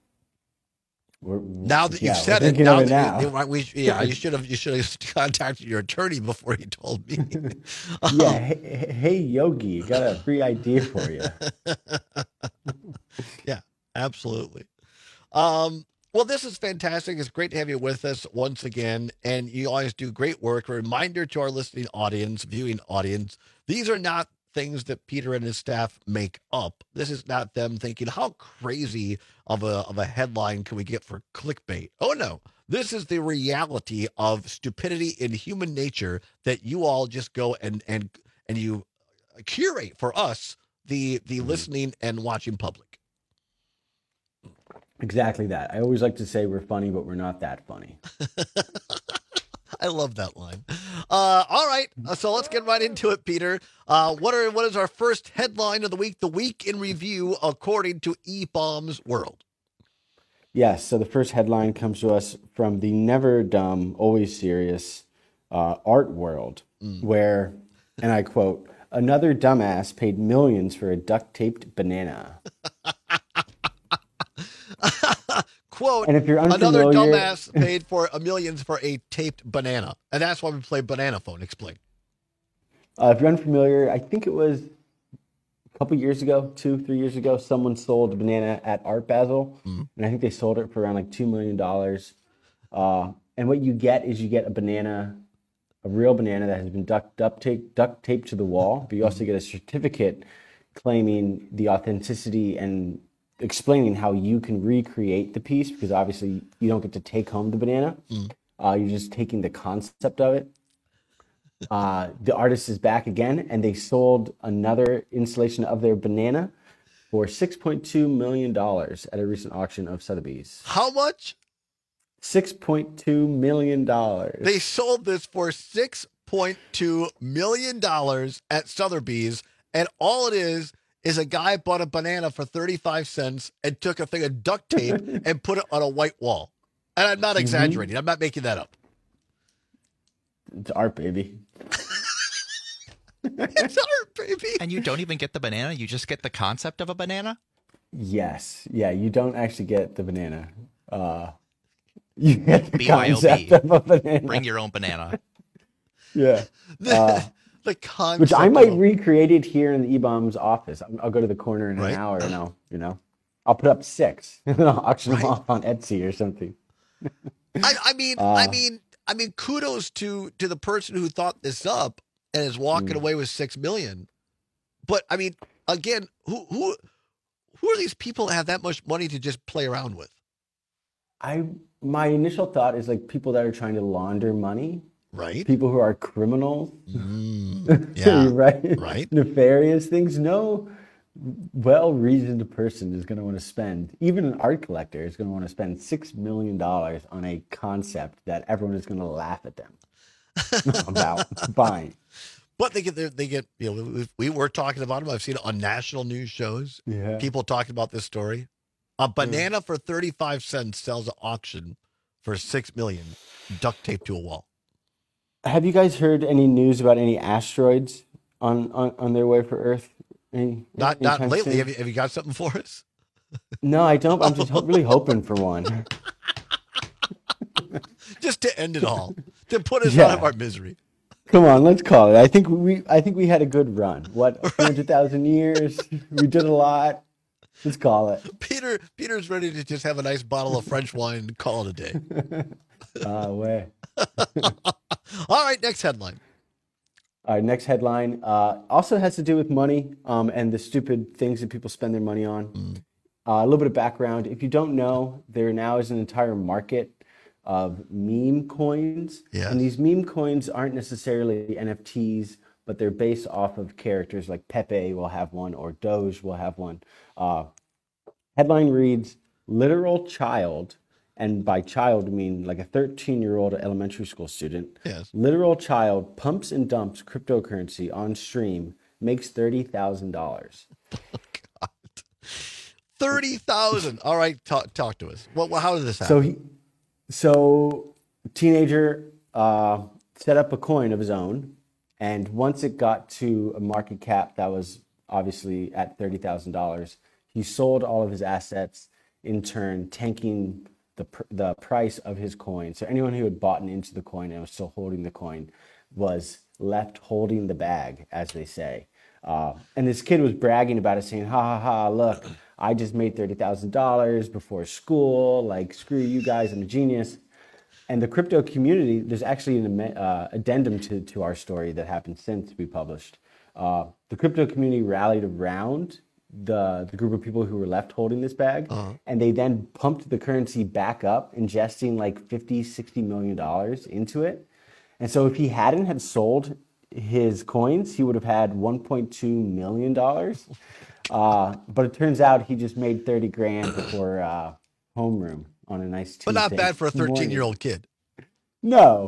Now that you've said it, now that you should have contacted your attorney before you told me. Hey Yogi, got a free idea for you. Yeah, absolutely. Well, this is fantastic. It's great to have you with us once again, and you always do great work. A reminder to our listening audience, viewing audience, these are not things that Peter and his staff make up. This is not them thinking, how crazy of a headline can we get for clickbait? Oh, no. This is the reality of stupidity in human nature that you all just go and you curate for us, the listening and watching public. Exactly that. I always like to say we're funny, but we're not that funny. I love that line. All right, so let's get right into it, Peter. What is our first headline of the week? The week in review, according to eBaum's World. Yes. So the first headline comes to us from the never dumb, always serious Art World, where, and I quote, "Another dumbass paid millions for a duct-taped banana." Quote, and if you're another unfamiliar, dumbass paid for millions for a taped banana. And that's why we play Banana Phone. Explain. If you're unfamiliar, I think it was a couple years ago, 2-3 years ago, someone sold a banana at Art Basel. And I think they sold it for around like $2 million. And what you get is you get a banana, a real banana that has been duct taped to the wall. But you also get a certificate claiming the authenticity and explaining how you can recreate the piece, because obviously you don't get to take home the banana. You're just taking the concept of it. The artist is back again, and they sold another installation of their banana for $6.2 million at a recent auction of Sotheby's. How much? $6.2 million. They sold this for $6.2 million at Sotheby's, and all it is a guy bought a banana for 35 cents and took a thing of duct tape and put it on a white wall. And I'm not exaggerating. I'm not making that up. It's art, baby. It's art, baby. And you don't even get the banana? You just get the concept of a banana? Yes. Yeah, you don't actually get the banana. You get the BYOB. concept of a banana. Bring your own banana. Yeah. The concept, which I might recreate it here in the eBaum's office. I'll go to the corner in an hour, and I'll put up 6 and I'll auction them off on Etsy or something. I mean, kudos to the person who thought this up and is walking away with $6 million. But I mean, again, who are these people that have that much money to just play around with? My initial thought is like people that are trying to launder money. Right. People who are criminals. Yeah. Right. Nefarious things. No well-reasoned person is going to want to spend, even an art collector is going to want to spend $6 million on a concept that everyone is going to laugh at them about buying. But they get, we were talking about them. I've seen it on national news shows. Yeah. People talking about this story. A banana for 35 cents sells at auction for $6 million duct taped to a wall. Have you guys heard any news about any asteroids on their way for Earth? Not lately. Have you got something for us? No, I don't. I'm just really hoping for one. Just to end it all, to put us out of our misery. Come on, let's call it. I think we had a good run. What, 300,000 years? We did a lot. Let's call it. Peter's ready to just have a nice bottle of French wine and call it a day. Way. All right, next headline. All right, next headline also has to do with money and the stupid things that people spend their money on. A little bit of background. If you don't know, there now is an entire market of meme coins. Yes. And these meme coins aren't necessarily NFTs, but they're based off of characters like Pepe will have one or Doge will have one. Headline reads, literal child, and by child I mean like a 13-year-old elementary school student. Yes. Literal child pumps and dumps cryptocurrency on stream, makes $30,000. Oh, God. 30,000. All right, talk to us. How did this happen? So teenager set up a coin of his own, and once it got to a market cap that was obviously at $30,000, he sold all of his assets, in turn tanking the price of his coin. So anyone who had bought into the coin and was still holding the coin was left holding the bag, as they say. And this kid was bragging about it, saying, ha ha ha, look, I just made $30,000 before school. Like, screw you guys, I'm a genius. And the crypto community, there's actually an addendum to our story that happened since we published. The crypto community rallied around the group of people who were left holding this bag, and they then pumped the currency back up, ingesting like $50-60 million into it. And so if he hadn't had sold his coins, he would have had $1.2 million. But it turns out he just made 30 grand before homeroom on a nice Tuesday. But not bad for a 13-year-old kid. No.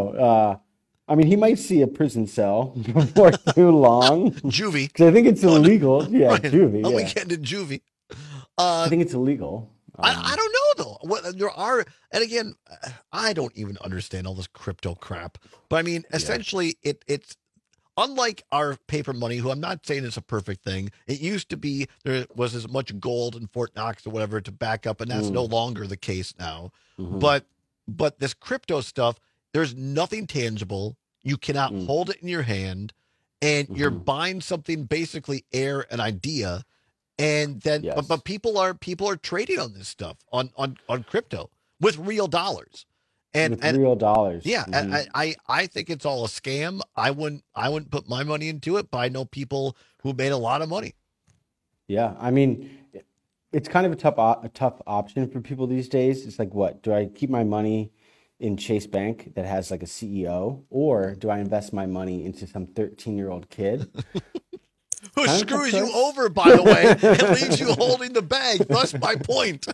I mean, he might see a prison cell before too long. Juvie. Because I think it's illegal. Yeah, right. juvie. A Yeah. weekend in juvie. I think it's illegal. I don't know, though. There are, and again, I don't even understand all this crypto crap. But I mean, essentially, it's unlike our paper money, who I'm not saying it's a perfect thing. It used to be there was as much gold in Fort Knox or whatever to back up, and that's no longer the case now. Mm-hmm. But this crypto stuff, there's nothing tangible. You cannot hold it in your hand, and you're buying something, basically an idea. And then, but people are trading on this stuff on crypto with real dollars, and real dollars. Yeah, and I think it's all a scam. I wouldn't put my money into it, but I know people who made a lot of money. Yeah, I mean, it's kind of a tough option for people these days. It's like, what do I keep my money in Chase Bank that has like a CEO, or do I invest my money into some 13-year-old kid? Who screws you over, by the way, and leaves you holding the bag. Thus my point.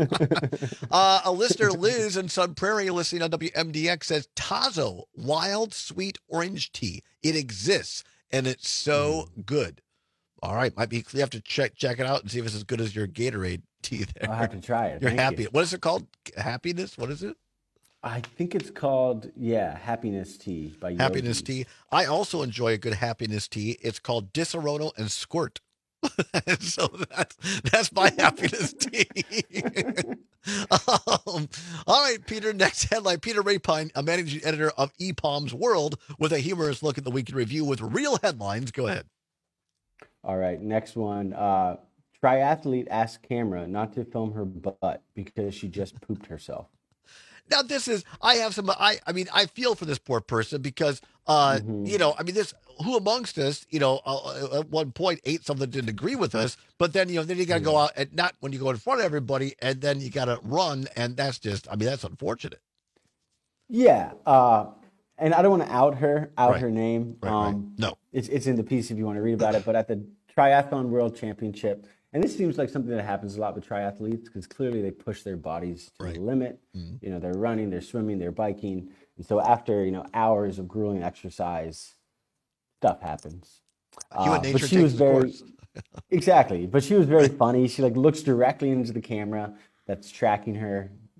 A listener, Liz in Sun Prairie, listening on WMDX, says, Tazo, wild sweet orange tea. It exists, and it's so good. All right, you have to check it out and see if it's as good as your Gatorade tea there. I'll have to try it. You're happy. What is it called? Happiness? What is it? I think it's called, Happiness Tea by Yogi. Happiness Tea. I also enjoy a good happiness tea. It's called Disaronno and Squirt. So that's my happiness tea. All right, Peter, next headline. Peter Rapine, a managing editor of EPOM's World, with a humorous look at the week in review with real headlines. Go ahead. All right, next one. Triathlete asks camera not to film her butt because she just pooped herself. Now I feel for this poor person because, who amongst us, at one point ate something that didn't agree with us, but then you got to go out and not when you go in front of everybody, and then you got to run, and that's that's unfortunate. Yeah. And I don't want to out her name. Right. No. It's in the piece if you want to read about it, but at the Triathlon World Championship, and this seems like something that happens a lot with triathletes because clearly they push their bodies to the limit. Mm-hmm. They're running, they're swimming, they're biking. And so after, hours of grueling exercise, stuff happens. Human nature but she takes was very, course. Exactly. But she was very funny. She looks directly into the camera that's tracking her,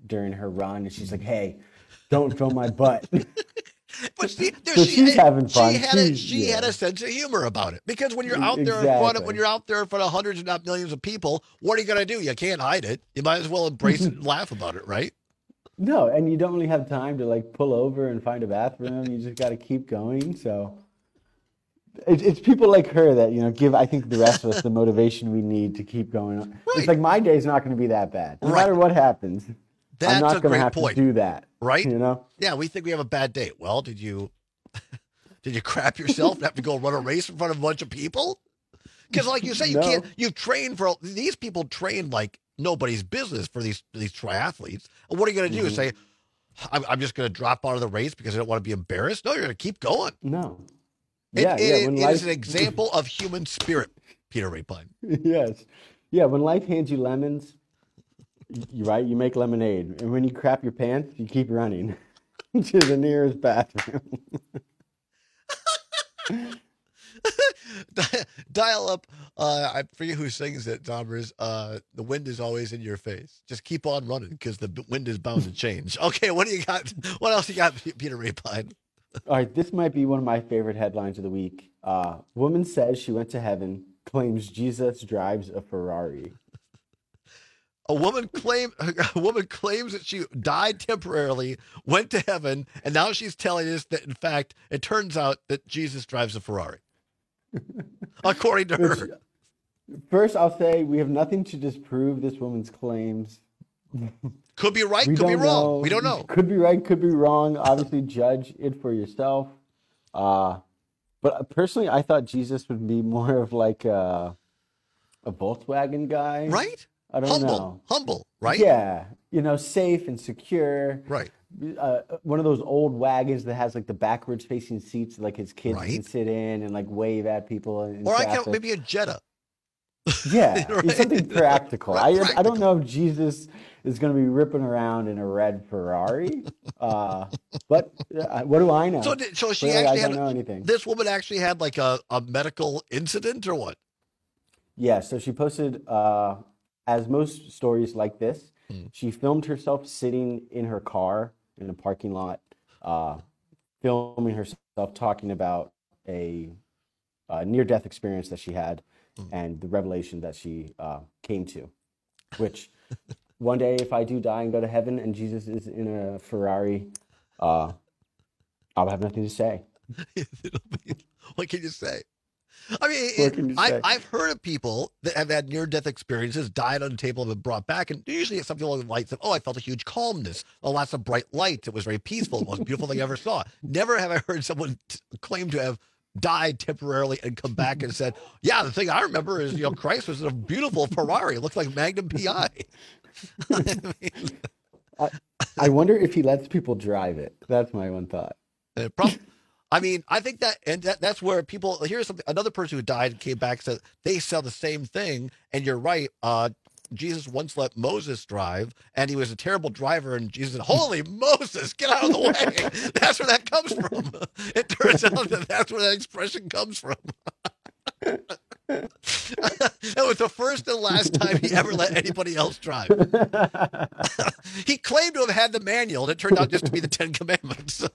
during her run, and she's like, "Hey, don't throw my butt." But she's having fun. She had a sense of humor about it, because when you're out there when you're out there in front of hundreds, if not millions of people, what are you going to do? You can't hide it. You might as well embrace it and laugh about it, right? No, and you don't really have time to like pull over and find a bathroom. You just got to keep going. So it's people like her that, give, I think, the rest of us the motivation we need to keep going on. Right. It's like, my day's not going to be that bad. No matter what happens, I'm not going to have to do that. Right? Yeah, we think we have a bad day. Well, did you crap yourself and have to go run a race in front of a bunch of people? Because like you say, these people train like nobody's business for these triathletes. And what are you going to do? Say, I'm just going to drop out of the race because I don't want to be embarrassed? No, you're going to keep going. No. It is an example of human spirit, Peter Rapine. Yes. Yeah, when life hands you lemons, you make lemonade. And when you crap your pants, you keep running to the nearest bathroom. Dial up. I forget who sings it, Dombers. The wind is always in your face. Just keep on running because the wind is bound to change. Okay, what do you got? What else you got, Peter Rapine? All right, this might be one of my favorite headlines of the week. Woman says she went to heaven, claims Jesus drives a Ferrari. A woman claims that she died temporarily, went to heaven, and now she's telling us that, in fact, it turns out that Jesus drives a Ferrari. According to her. First, I'll say we have nothing to disprove this woman's claims. Could be right, could be wrong. We don't know. Could be right, could be wrong. Obviously, judge it for yourself. But personally, I thought Jesus would be more of like a Volkswagen guy. Right? I don't know. Humble, right? Yeah. Safe and secure. Right. One of those old wagons that has like the backwards facing seats, like his kids can sit in and like wave at people. Or maybe a Jetta. Yeah, Right? It's something practical. Practical. I don't know if Jesus is going to be ripping around in a red Ferrari, but what do I know? So she Clearly, actually I don't know anything. This woman actually had like a medical incident or what? Yeah, so she posted, as most stories like this, she filmed herself sitting in her car in a parking lot, filming herself talking about a near-death experience that she had and the revelation that she came to, which one day if I do die and go to heaven and Jesus is in a Ferrari, I'll have nothing to say. What can you say? I mean, I've heard of people that have had near-death experiences, died on the table, and been brought back, and usually it's something along the lines of, I felt a huge calmness, lots of bright light, it was very peaceful, the most beautiful thing I ever saw. Never have I heard someone claim to have died temporarily and come back and said, yeah, the thing I remember is, Christ was in a beautiful Ferrari. It looked like Magnum PI. I wonder if he lets people drive it. That's my one thought. I think that's where people, here's another person who died and came back and said they sell the same thing. And you're right. Jesus once let Moses drive and he was a terrible driver. And Jesus said, holy Moses, get out of the way. That's where that comes from. It turns out that's where that expression comes from. That was the first and last time he ever let anybody else drive. He claimed to have had the manual, and it turned out just to be the Ten Commandments. So.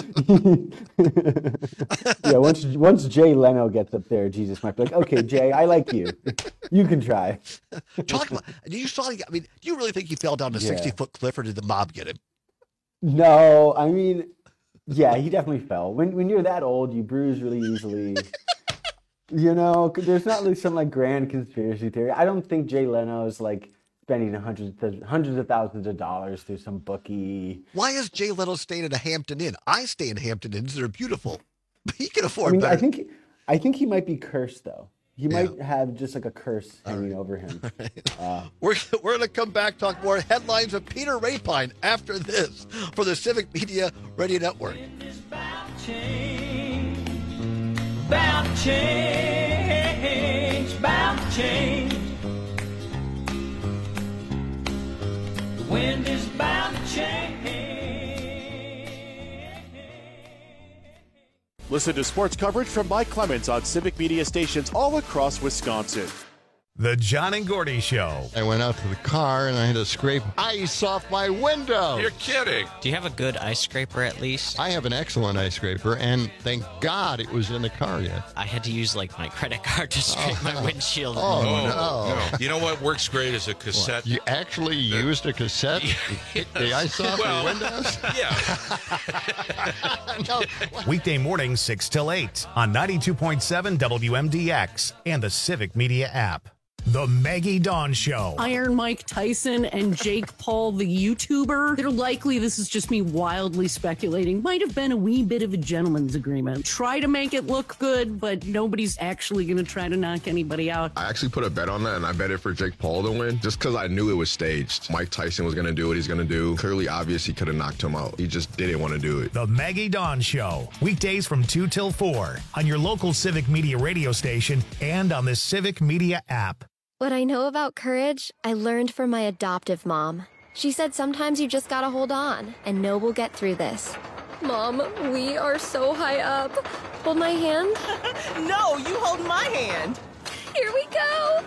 Yeah, once Jay Leno gets up there, Jesus might be like, okay, Jay, I like you. You can try. Talk about, do you really think he fell down a 60-foot cliff, or did the mob get him? No, yeah, he definitely fell. When you're that old, you bruise really easily. There's not really some grand conspiracy theory. I don't think Jay Leno is spending hundreds of thousands of dollars through some bookie. Why is Jay Leno staying at a Hampton Inn? I stay in Hampton Inns; they're beautiful. But he can afford better. I think he might be cursed though. He might have just a curse hanging over him. Right. We're going to come back, talk more headlines of Peter Rapine after this for the Civic Media Radio Network. Bound to change, bound to change. The wind is bound to change. Listen to sports coverage from Mike Clemens on Civic Media stations all across Wisconsin. The John and Gordy Show. I went out to the car and I had to scrape ice off my window. You're kidding. Do you have a good ice scraper at least? I have an excellent ice scraper, and thank God it was in the car yet. I had to use like my credit card to scrape my windshield. Oh, no. You know what works great is a cassette. What? You actually used a cassette to kick the ice off your windows? Yeah. No. Weekday mornings 6 till 8 on 92.7 WMDX and the Civic Media app. The Maggie Dawn Show. Iron Mike Tyson and Jake Paul, the YouTuber. They're likely, this is just me wildly speculating, might have been a wee bit of a gentleman's agreement. Try to make it look good, but nobody's actually going to try to knock anybody out. I actually put a bet on that, and I bet it for Jake Paul to win, just because I knew it was staged. Mike Tyson was going to do what he's going to do. Clearly obvious he could have knocked him out. He just didn't want to do it. The Maggie Dawn Show. Weekdays from 2 till 4 on your local Civic Media radio station and on the Civic Media app. What I know about courage, I learned from my adoptive mom. She said sometimes you just gotta hold on and know we'll get through this. Mom, we are so high up. Hold my hand. No, you hold my hand. Here we go.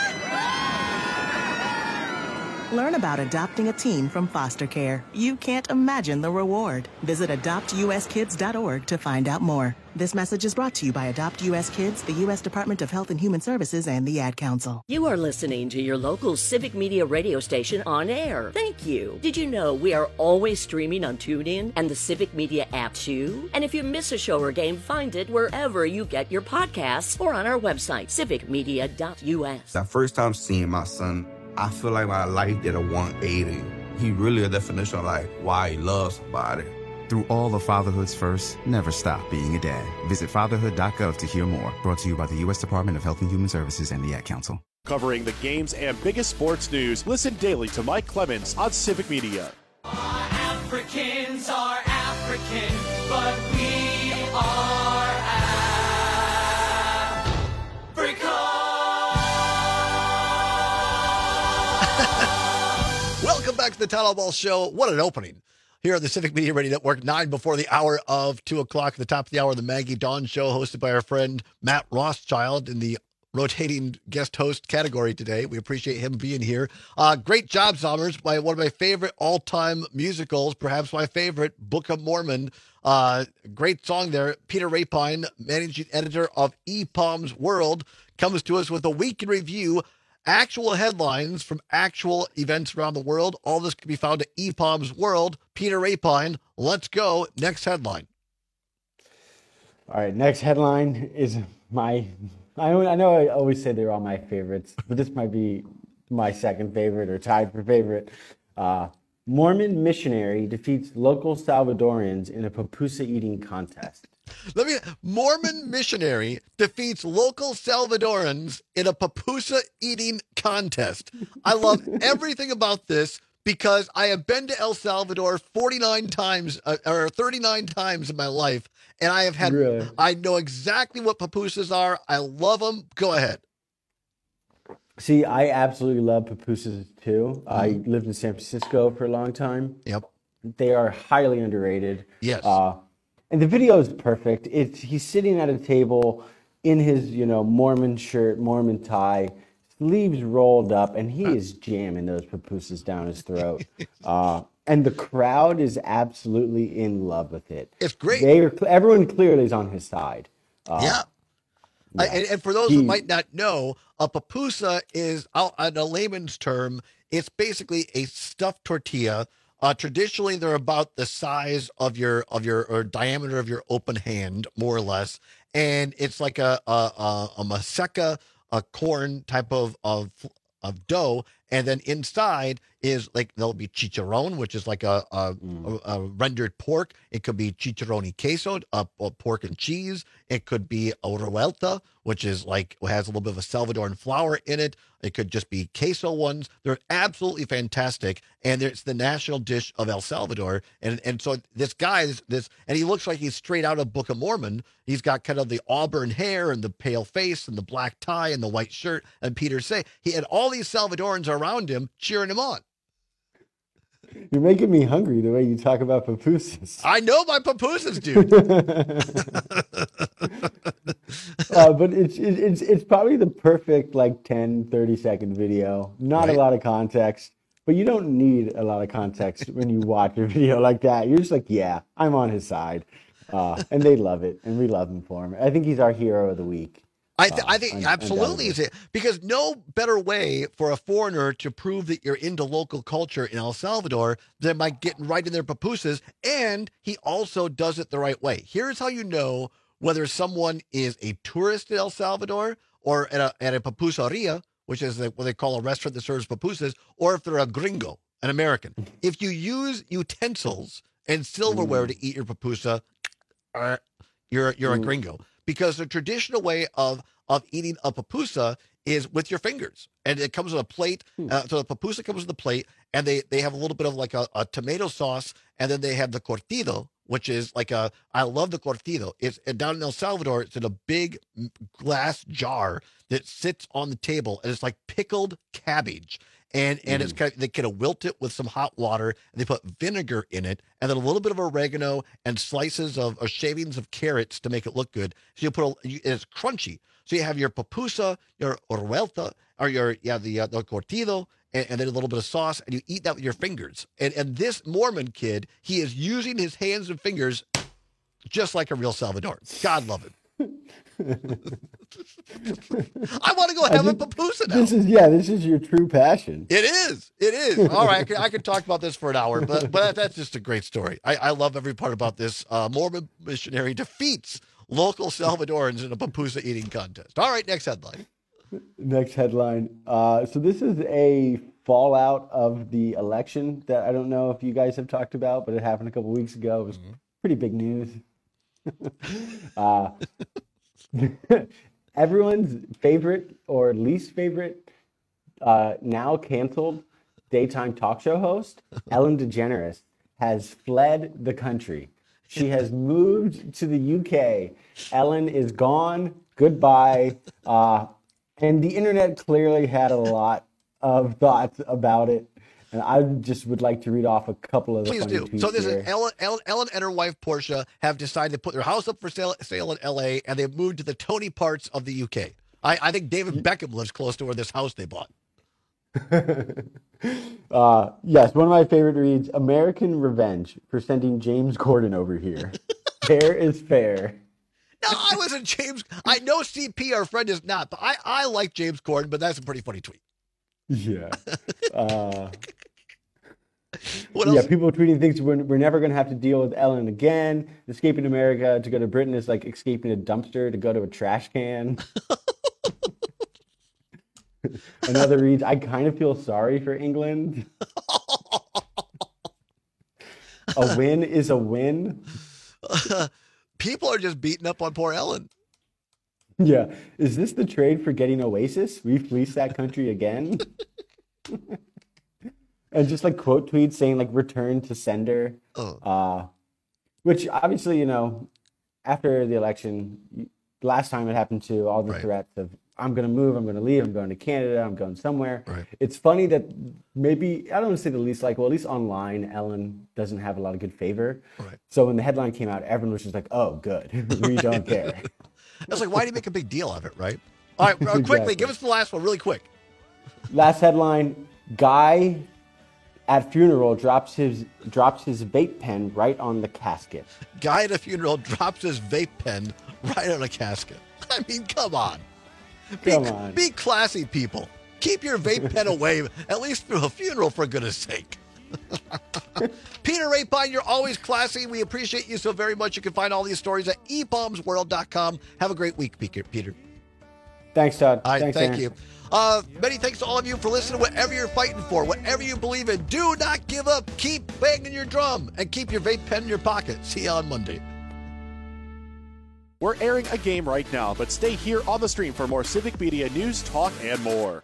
Learn about adopting a teen from foster care. You can't imagine the reward. Visit adoptuskids.org to find out more. This message is brought to you by Adopt U.S. Kids, the U.S. Department of Health and Human Services, and the Ad Council. You are listening to your local Civic Media radio station on air. Thank you. Did you know we are always streaming on TuneIn and the Civic Media app too? And if you miss a show or game, find it wherever you get your podcasts or on our website, civicmedia.us. That first time seeing my son, I feel like my life did a 180. He really a definition of like why he loves somebody. Through all of fatherhood's first, never stop being a dad. Visit fatherhood.gov to hear more. Brought to you by the U.S. Department of Health and Human Services and the Ad Council. Covering the games and biggest sports news, listen daily to Mike Clemens on Civic Media. Africans are African, but we are Africa. Welcome back to the Town Hall Ball Show. What an opening. Here on the Civic Media Radio Network, 9 before the hour of 2 o'clock, at the top of the hour, the Maggie Dawn Show, hosted by our friend Matt Rothschild in the rotating guest host category today. We appreciate him being here. Great job, Zommers, by one of my favorite all-time musicals, perhaps my favorite, Book of Mormon. Great song there. Peter Rapine, managing editor of EPOM's World, comes to us with a week in review. Actual headlines from actual events around the world. All this can be found at EPOM's World. Peter Rapine, let's go. Next headline. All right, next headline is I know I always say they're all my favorites, but this might be my second favorite or tied for favorite. Mormon missionary defeats local Salvadorans in a pupusa eating contest. Mormon missionary defeats local Salvadorans in a pupusa eating contest. I love everything about this because I have been to El Salvador 49 times or 39 times in my life, and I have had. Really? I know exactly what pupusas are. I love them. Go ahead. See, I absolutely love pupusas too. I lived in San Francisco for a long time. Yep. They are highly underrated. Yes. And the video is perfect. He's sitting at a table in his, Mormon shirt, Mormon tie, sleeves rolled up, and he is jamming those pupusas down his throat. And the crowd is absolutely in love with it. It's great. Everyone clearly is on his side. Yeah. And for those who might not know, a pupusa is, on a layman's term, it's basically a stuffed tortilla. Traditionally, they're about the size of your or diameter of your open hand, more or less, and it's like a maseca, a corn type of dough, and then inside is like there'll be chicharron, which is like a rendered pork. It could be chicharroni queso, pork and cheese. It could be a revuelta, which is like has a little bit of a Salvadoran flour in it. It could just be queso ones. They're absolutely fantastic, and it's the national dish of El Salvador. And so this guy, and he looks like he's straight out of Book of Mormon. He's got kind of the auburn hair and the pale face and the black tie and the white shirt. And Peter say he had all these Salvadorans around him cheering him on. You're making me hungry the way you talk about pupusas. I know my pupusas, dude. But it's probably the perfect like 10-30 second video. Not a lot of context, but you don't need a lot of context when you watch a video like that. You're just like, yeah, I'm on his side, and they love it, and we love him for him. I think he's our hero of the week. I think absolutely is it, because no better way for a foreigner to prove that you're into local culture in El Salvador than by getting right in their pupusas, and he also does it the right way. Here's how you know whether someone is a tourist in El Salvador or at a pupuseria, which is what they call a restaurant that serves pupusas, or if they're a gringo, an American. If you use utensils and silverware to eat your pupusa, you're a gringo. Because the traditional way of eating a pupusa is with your fingers. And it comes with a plate. So the pupusa comes with a plate, and they have a little bit of like a tomato sauce, and then they have the cortido, which is like I love the cortido. It's down in El Salvador. It's in a big glass jar that sits on the table, and it's like pickled cabbage. And it's they kind of wilt it with some hot water, and they put vinegar in it, and then a little bit of oregano and slices of or shavings of carrots to make it look good. So you put it's crunchy. So you have your pupusa, your revuelta, or the cortido, and then a little bit of sauce, and you eat that with your fingers. And this Mormon kid, he is using his hands and fingers just like a real Salvadoran. God love it. I want to go have a pupusa now. This is your true passion. It is. All right, I could talk about this for an hour, but that's just a great story. I love every part about this. Mormon missionary defeats local Salvadorans in a pupusa eating contest. All right, next headline. Next headline. So this is a fallout of the election that I don't know if you guys have talked about, but it happened a couple weeks ago. It was pretty big news. Everyone's favorite or least favorite, now canceled daytime talk show host, Ellen DeGeneres, has fled the country. She has moved to the UK. Ellen is gone. Goodbye. And the internet clearly had a lot of thoughts about it. And I just would like to read off a couple of the Please funny do. tweets So this here. is Ellen and her wife Portia have decided to put their house up for sale in LA, and they've moved to the Tony parts of the UK. I think David Beckham lives close to where this house they bought. Yes, one of my favorite reads, American Revenge for sending James Corden over here. Fair is fair. No, I wasn't James. I know CP, our friend, is not, but I like James Corden, but that's a pretty funny tweet. Yeah. What Yeah, else? people tweeting things. We're never going to have to deal with Ellen again. Escaping America to go to Britain is like escaping a dumpster to go to a trash can. Another reads, I kind of feel sorry for England. A win is a win. People are just beating up on poor Ellen. Yeah. Is this the trade for getting Oasis? We fleece that country again? And just like quote tweets saying like return to sender. Which obviously, after the election, last time it happened to all the threats of I'm going to move, I'm going to leave, I'm going to Canada, I'm going somewhere. Right. It's funny that maybe, I don't want to say the least likable, at least online, Ellen doesn't have a lot of good favor. Right. So when the headline came out, everyone was just like, oh, good. We don't care. It's like, why do you make a big deal of it, right? All right, quickly, Exactly. give us the last one really quick. Last headline, guy at funeral drops his vape pen right on the casket. Guy at a funeral drops his vape pen right on a casket. I mean, come on. Be classy, people. Keep your vape pen away, at least through a funeral, for goodness sake. Peter Rapine, you're always classy. We appreciate you so very much. You can find all these stories at ebombsworld.com. Have a great week, Peter. Thanks, Todd. All right, Thanks, thank Aaron. you. Many thanks to all of you for listening. Whatever you're fighting for, whatever you believe in, do not give up. Keep banging your drum and keep your vape pen in your pocket. See you on Monday. We're airing a game right now, but stay here on the stream for more Civic Media news, talk, and more.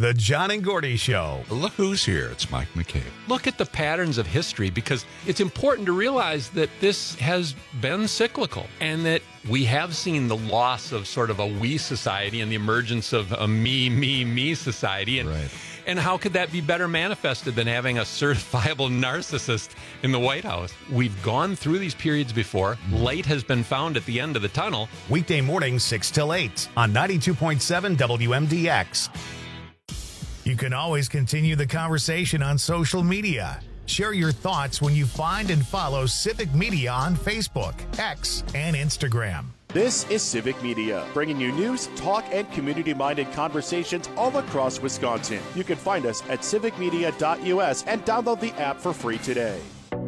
The John and Gordy Show. Look who's here. It's Mike McCabe. Look at the patterns of history, because it's important to realize that this has been cyclical and that we have seen the loss of sort of a we society and the emergence of a me society. And how could that be better manifested than having a certifiable narcissist in the White House? We've gone through these periods before. Light has been found at the end of the tunnel. Weekday mornings 6 till 8 on 92.7 WMDX. You can always continue the conversation on social media. Share your thoughts when you find and follow Civic Media on Facebook, X, and Instagram. This is Civic Media, bringing you news, talk, and community-minded conversations all across Wisconsin. You can find us at civicmedia.us and download the app for free today.